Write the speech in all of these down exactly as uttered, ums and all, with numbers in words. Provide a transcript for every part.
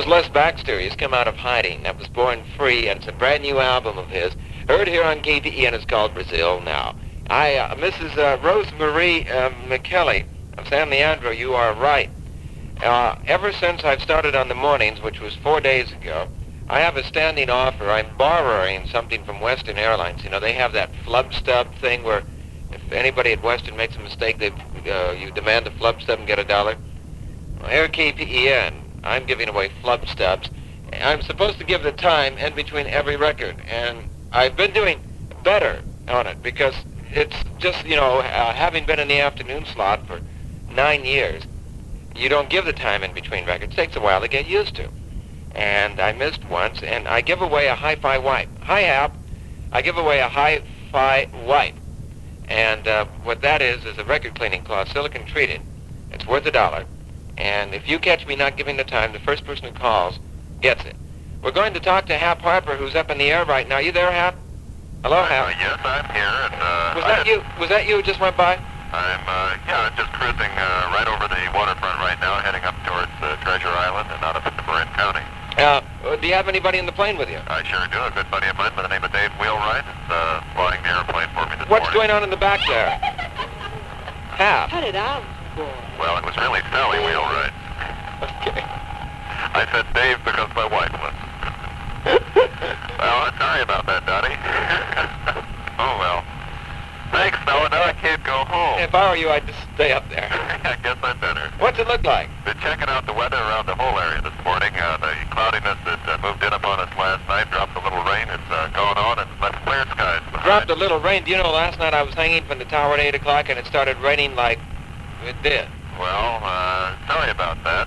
Les Baxter. He's come out of hiding. That was Born Free, and it's a brand new album of his. Heard here on K P E, and it's called Brazil Now. I, uh, Missus Uh, Rosemarie uh, McKelly of San Leandro, you are right. Uh, ever since I've started on the mornings, which was four days ago, I have a standing offer. I'm borrowing something from Western Airlines. You know, they have that flub stub thing where if anybody at Western makes a mistake, they, uh, you demand a flub stub and get a dollar. Well, here at K P E N, I'm giving away flub stubs. I'm supposed to give the time in between every record, and I've been doing better on it because it's just, you know, uh, having been in the afternoon slot for nine years, you don't give the time in between records. It takes a while to get used to. And I missed once, and I give away a hi-fi wipe. Hi, Hap. I give away a hi-fi wipe. And uh, what that is is a record cleaning cloth, silicone treated. It's worth a dollar. And if you catch me not giving the time, the first person who calls gets it. We're going to talk to Hap Harper, who's up in the air right now. You there, Hap? Hello, Hap. Uh, yes, I'm here. And, uh, was that you? Was that you who just went by? I'm, uh, yeah, I'm just cruising uh, right over the waterfront right now, heading up towards uh, Treasure Island and out up into Marin County. Uh, do you have anybody in the plane with you? I sure do. A good buddy of mine by the name of Dave Wheelwright is uh, flying the airplane for me this What's morning. going on in the back there? Hap. Cut it out, boy. Well, it was really Sally Wheelwright. Okay. I said Dave because my wife listened. Well, I'm sorry about that, Dottie. Oh, well. Thanks, Noah. Now I can't go home. If I were you, I'd just stay up there. I guess I'd better. What's it look like? Been checking out the weather around the whole area this morning. Uh, the cloudiness that uh, moved in upon us last night, dropped a little rain. It's uh, gone on and left clear skies behind. Dropped a little rain. Do you know, last night I was hanging from the tower at eight o'clock and it started raining like it did. Well, uh, sorry about that.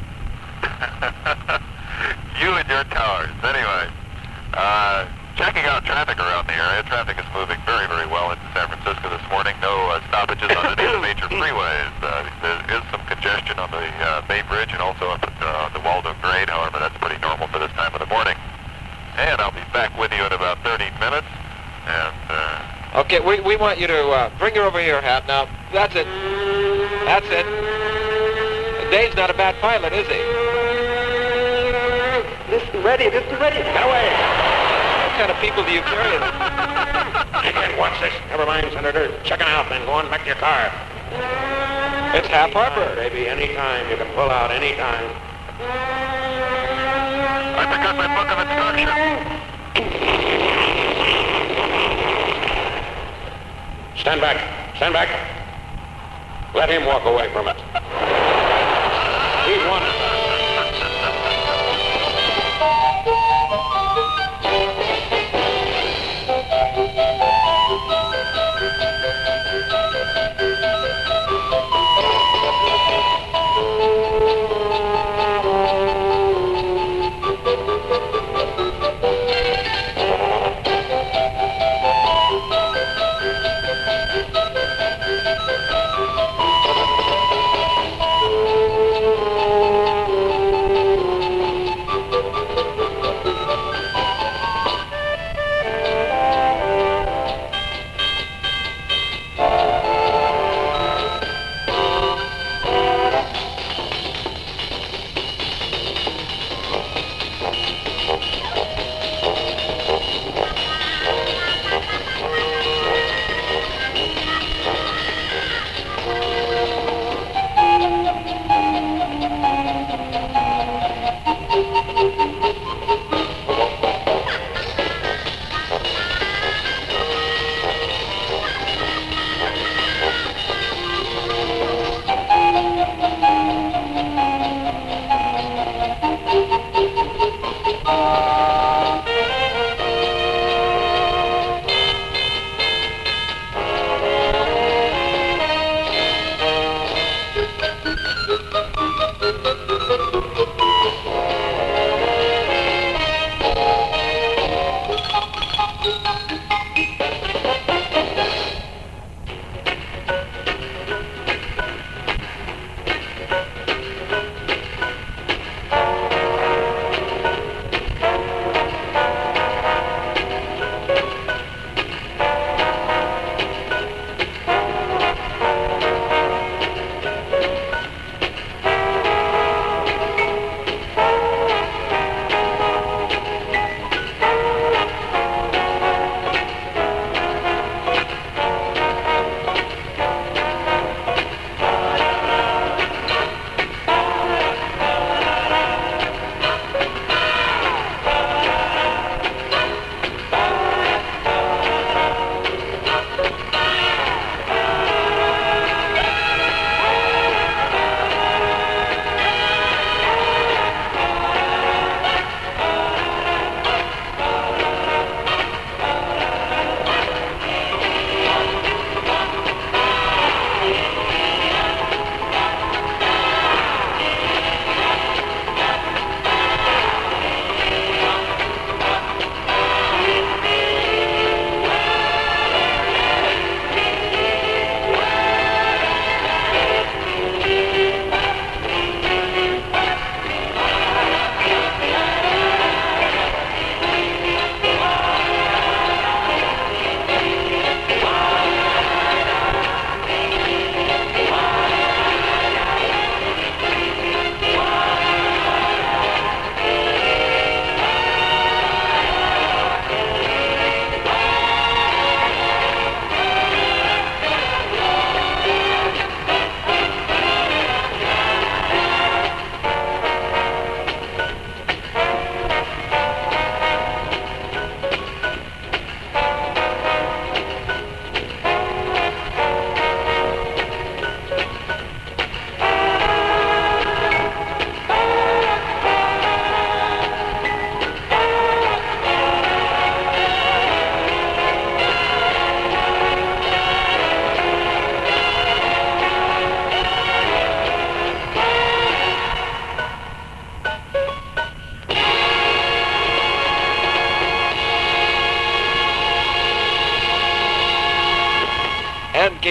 You and your towers. Anyway, uh, checking out traffic around the area. Traffic is moving very, very well into San Francisco this morning. No uh, stoppages on any of the major freeways. Uh, there is some congestion on the uh, Bay Bridge and also up at uh, the Waldo Grade. However, that's pretty normal for this time of the morning. And I'll be back with you in about thirty minutes. And, uh... Okay, we, we want you to uh, bring her over here, Hap. Now, that's it. That's it. Dave's not a bad pilot, is he? This is ready, this is ready. Get away. What kind of people do you carry? I can't watch this. Never mind, Senator. Checking out, then go on back to your car. It's Hap Harper. Baby, anytime. You can pull out anytime. I forgot my book of instructions. Stand back. Stand back. Let him walk away from it. He's won it.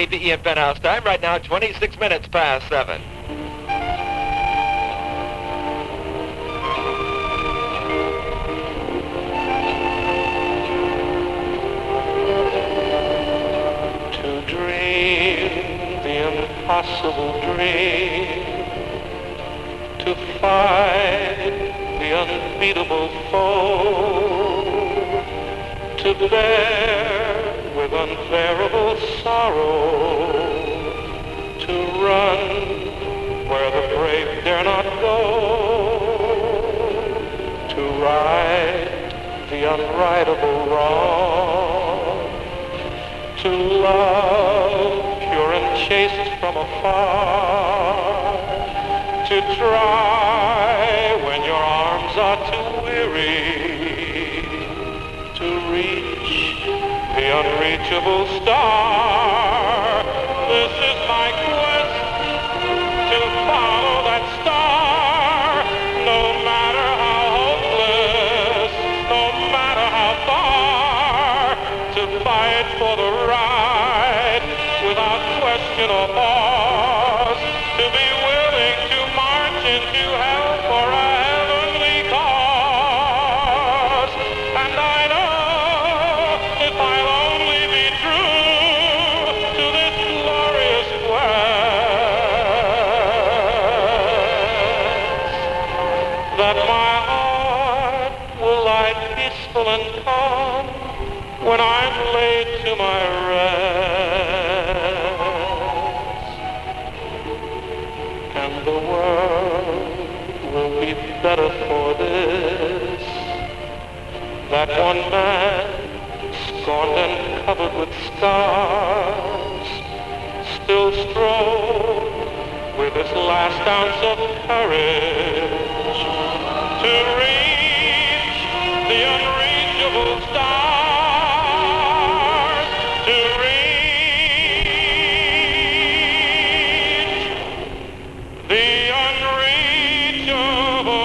K P E and Penthouse time. Right now, twenty-six minutes past seven. To dream the impossible dream, to fight the unbeatable foe, to bear with unbearable sorrow, to run where the brave dare not go, to right the unrightable wrong, to love pure and chaste from afar, to try when your arms are too weary, to reach the unreachable star. This is my quest to follow that star, no matter how hopeless, no matter how far, to fight for the right without question or pause, to be willing to march into hell for a heavenly cause. And I know if I'll only be true to this glorious quest, that my heart will lie peaceful and calm when I'm laid to my rest, and the world will be better for this, that one man, scorned and covered with scars, still strove with his last ounce of courage to reach the unreachable stars, to reach the unreachable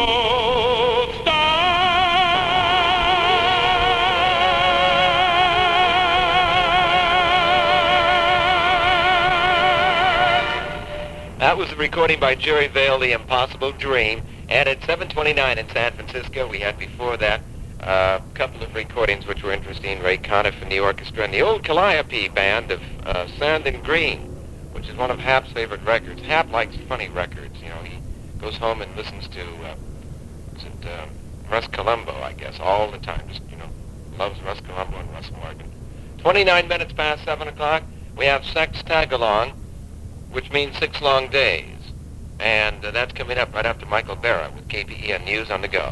That was a recording by Jerry Vale, The Impossible Dream. And at seven twenty-nine in San Francisco, we had before that a uh, couple of recordings which were interesting. Ray Conniff and the orchestra, and the old Calliope band of uh, Sand and Green, which is one of Hap's favorite records. Hap likes funny records. You know, he goes home and listens to uh, is it, uh, Russ Columbo, I guess, all the time. Just, you know, loves Russ Columbo and Russ Morgan. twenty-nine minutes past seven o'clock, we have Sex Tagalong, which means six long days. And uh, that's coming up right after Michael Barra with K P E N News on the Go.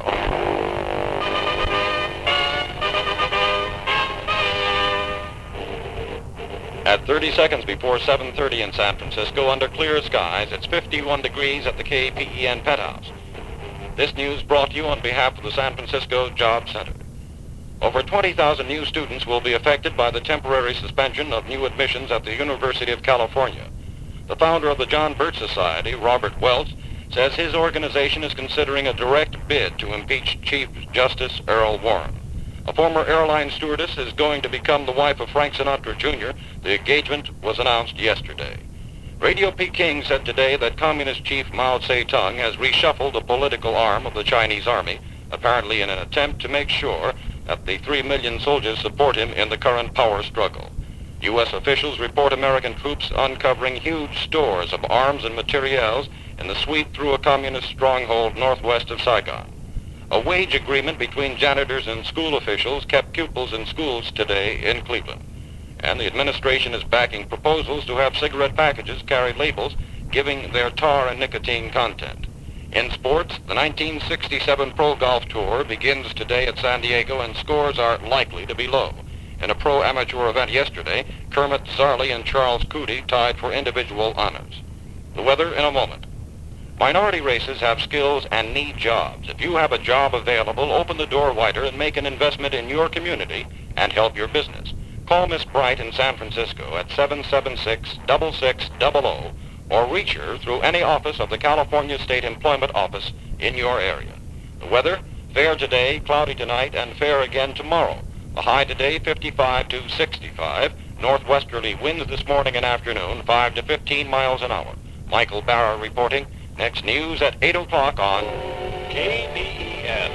At thirty seconds before seven thirty in San Francisco, under clear skies, it's fifty-one degrees at the K P E N Penthouse. This news brought to you on behalf of the San Francisco Job Center. Over twenty thousand new students will be affected by the temporary suspension of new admissions at the University of California. The founder of the John Birch Society, Robert Welch, says his organization is considering a direct bid to impeach Chief Justice Earl Warren. A former airline stewardess is going to become the wife of Frank Sinatra, Junior The engagement was announced yesterday. Radio Peking said today that Communist Chief Mao Zedong has reshuffled the political arm of the Chinese army, apparently in an attempt to make sure that the three million soldiers support him in the current power struggle. U S officials report American troops uncovering huge stores of arms and materials in the sweep through a communist stronghold northwest of Saigon. A wage agreement between janitors and school officials kept pupils in schools today in Cleveland. And the administration is backing proposals to have cigarette packages carry labels giving their tar and nicotine content. In sports, the nineteen sixty-seven Pro Golf Tour begins today at San Diego, and scores are likely to be low. In a pro-amateur event yesterday, Kermit Zarley and Charles Coody tied for individual honors. The weather in a moment. Minority races have skills and need jobs. If you have a job available, open the door wider and make an investment in your community and help your business. Call Miss Bright in San Francisco at seven seven six, six six zero zero or reach her through any office of the California State Employment Office in your area. The weather, fair today, cloudy tonight, and fair again tomorrow. The high today, fifty-five to sixty-five. Northwesterly winds this morning and afternoon, five to fifteen miles an hour. Michael Barra reporting. Next news at eight o'clock on K P E N.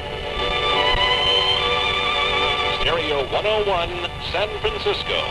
Stereo one oh one, San Francisco.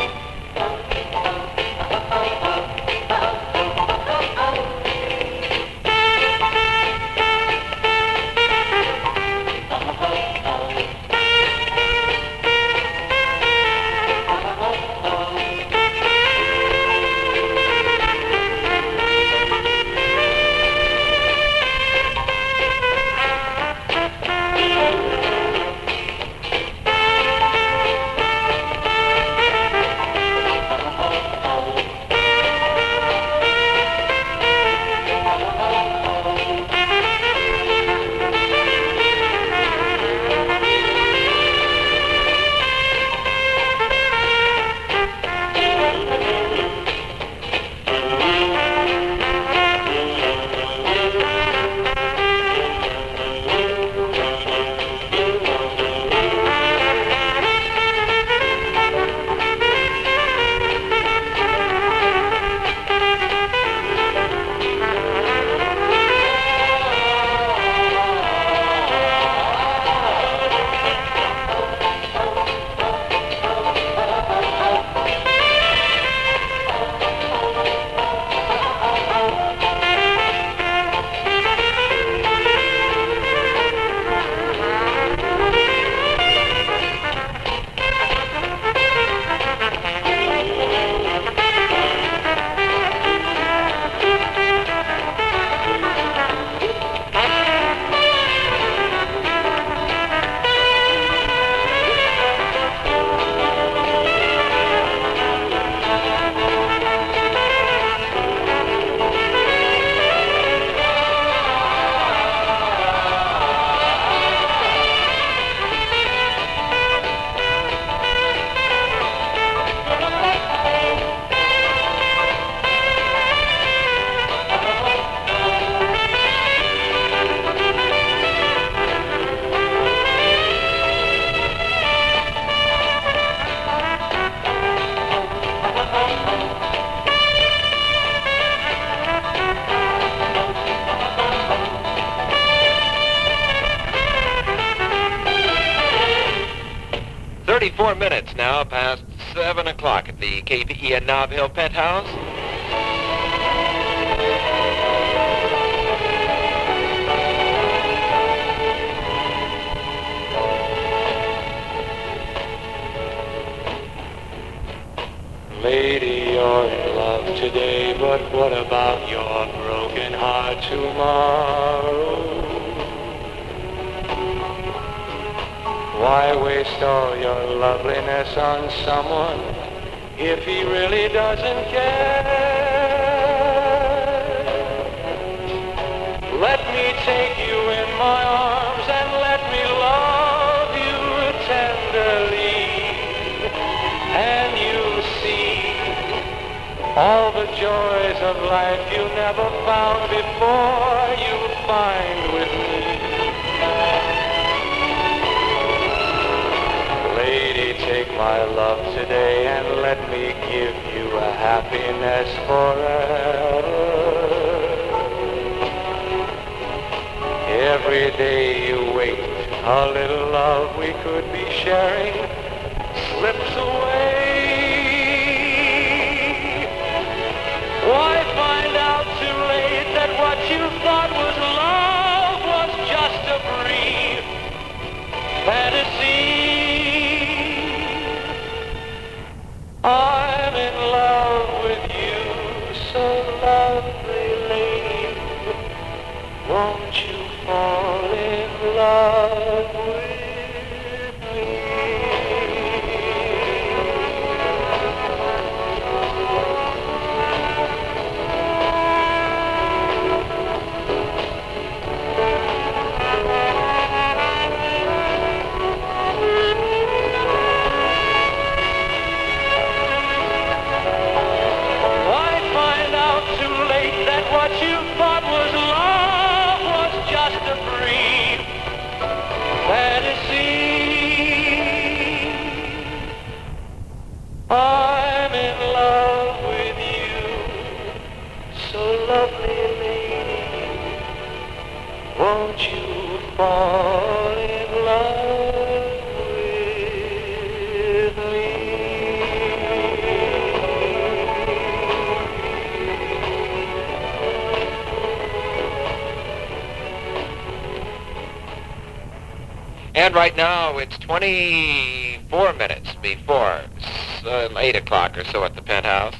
thirty-four minutes now past seven o'clock at the K P E N Nob Hill Penthouse. Lady, you're in love today, but what about your broken heart tomorrow? Why waste all your loveliness on someone if he really doesn't care? Let me take you in my arms and let me love you tenderly, and you'll see all the joys of life you never found before you'll find with me. Lady, take my love today and let me give you a happiness forever. Every day you wait, a little love we could be sharing slips away. Why find out too late that what you thought was love was just a brief fantasy? I'm in love with you, so lovely lady. Won't you fall in love with me? What you thought was love was just a brief fantasy. won't you fall in love with me? And right now it's twenty-four minutes before uh, eight o'clock or so at the Penthouse.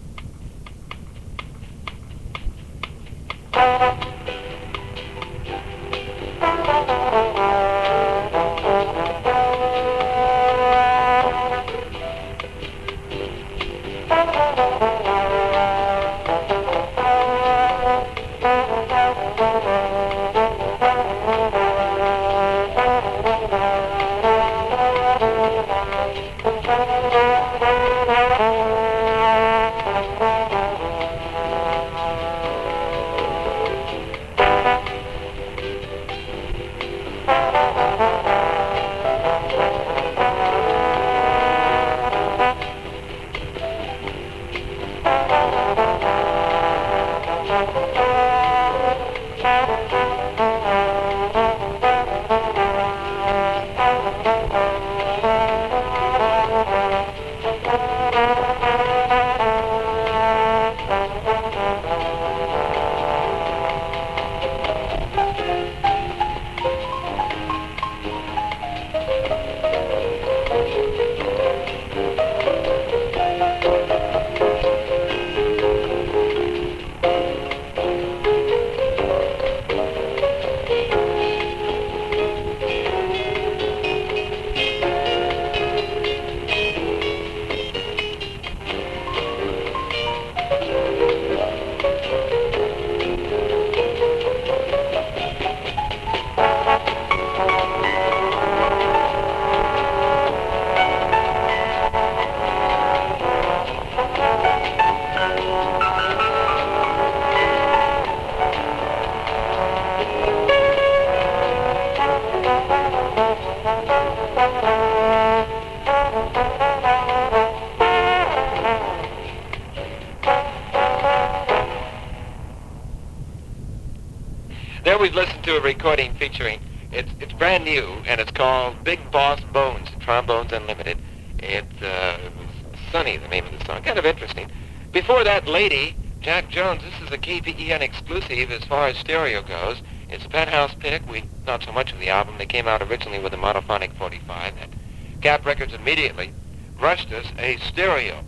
There we've listened to a recording featuring, it's it's brand new, and it's called Big Boss Bones, Trombones Unlimited. It's uh, Sunny, the name of the song. Kind of interesting. Before that, Lady, Jack Jones. This is a K P E N exclusive as far as stereo goes. It's a Penthouse pick. We not so much of the album. They came out originally with a monophonic forty-five. And Cap Records immediately rushed us a stereo,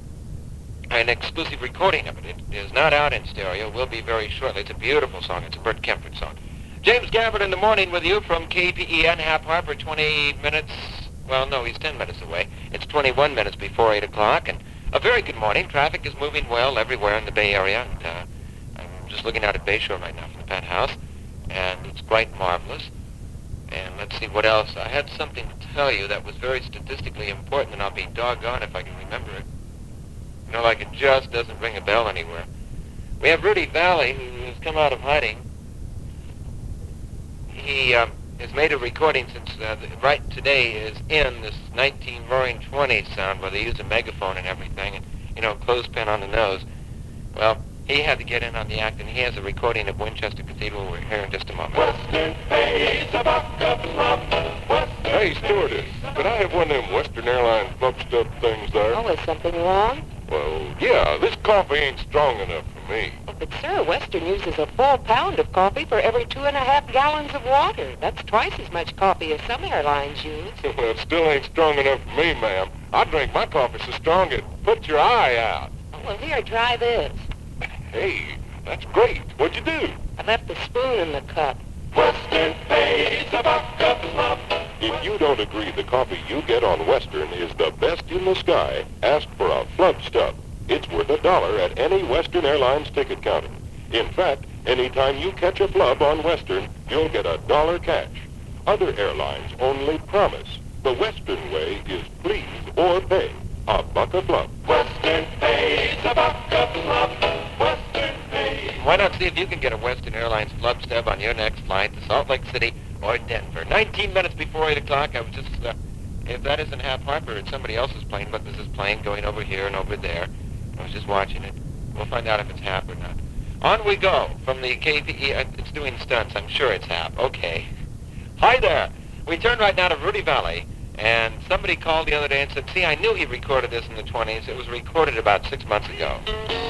an exclusive recording of it. It is not out in stereo. Will be very shortly. It's a beautiful song. It's a Burt Kempfert song. James Gabbard in the morning with you from K P E N, Hap Harper, twenty minutes. Well, no, he's ten minutes away. It's twenty-one minutes before eight o'clock, and a very good morning. Traffic is moving well everywhere in the Bay Area. And, uh, I'm just looking out at Bayshore right now from the Penthouse, and it's quite marvelous. And let's see what else. I had something to tell you that was very statistically important, and I'll be doggone if I can remember it. You know, like it just doesn't ring a bell anywhere. We have Rudy Valley, who has come out of hiding. He um, has made a recording since uh, the, right today is in this nineteen Roaring Twenties sound where they use a megaphone and everything, and, you know, clothespin on the nose. Well, he had to get in on the act, and he has a recording of Winchester Cathedral we're here in just a moment. Western pays a buck a plum. Hey, stewardess, could I have one of them Western Airlines flub stub things there? Oh, is something wrong? Well, yeah, this coffee ain't strong enough for me. Oh, but, sir, Western uses a full pound of coffee for every two and a half gallons of water. That's twice as much coffee as some airlines use. Well, it still ain't strong enough for me, ma'am. I drink my coffee so strong it puts your eye out. Oh, well, here, try this. Hey, that's great. What'd you do? I left the spoon in the cup. Western pays a buck a plum. If you don't agree the coffee you get on Western is the best in the sky, ask for a Flub Stub. It's worth a dollar at any Western Airlines ticket counter. In fact, anytime you catch a flub on Western, you'll get a dollar cash. Other airlines only promise. The Western way is please or pay. A buck a flub. Western pays a buck a plum. Western pays. Why not see if you can get a Western Airlines Flub Stub on your next flight to Salt Lake City or Denver? nineteen minutes before eight o'clock, I was just, uh, if that isn't Hap Harper, it's somebody else's plane, but this is plane going over here and over there. I was just watching it. We'll find out if it's Hap or not. On we go from the K P E. Uh, it's doing stunts. I'm sure it's Hap. Okay. Hi there. We turn right now to Rudy Valley, and somebody called the other day and said, see, I knew he recorded this in the twenties. It was recorded about six months ago.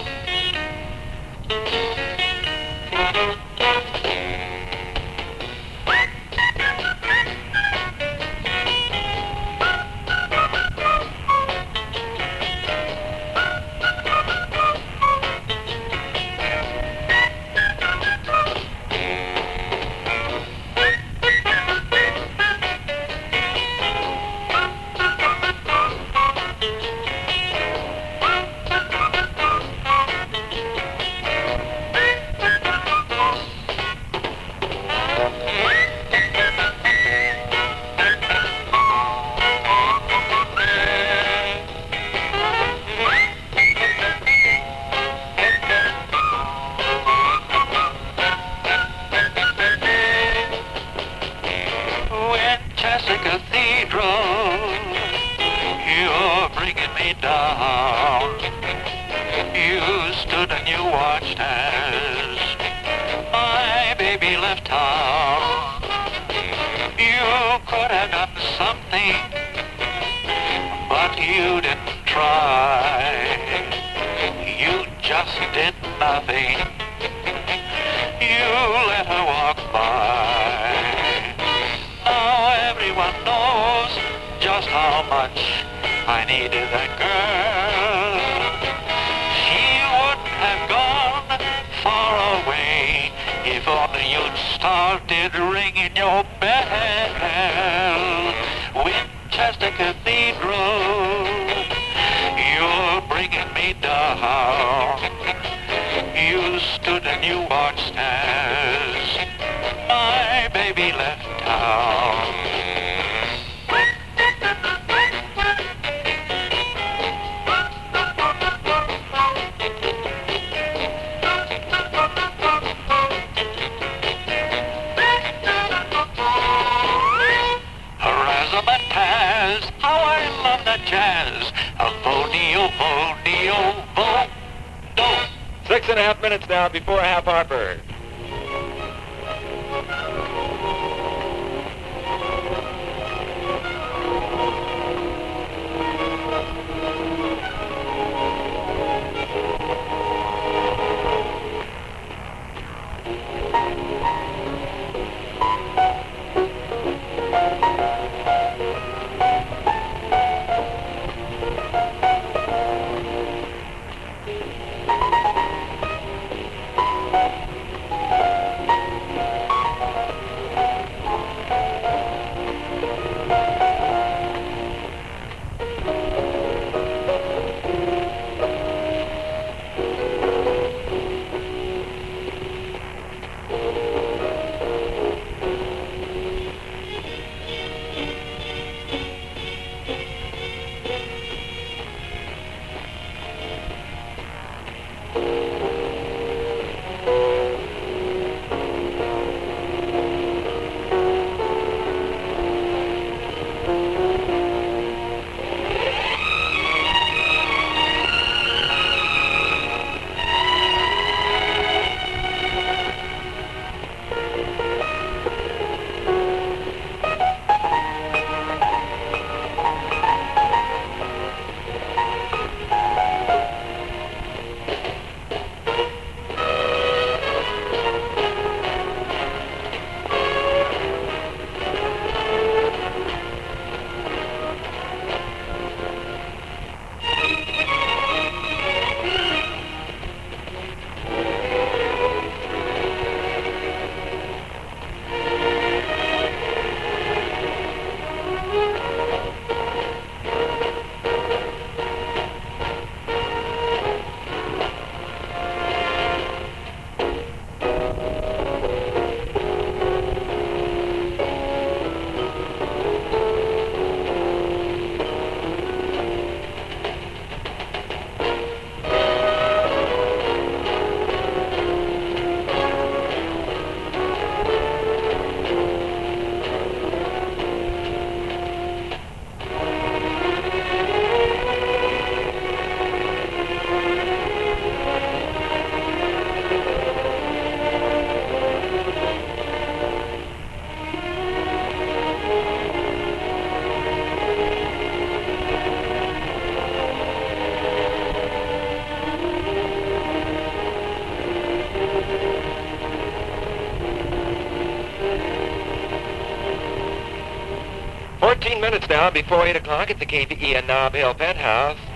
Six and a half minutes now before Hap Harper. fourteen minutes now before eight o'clock at the K P E N Nob Hill Penthouse.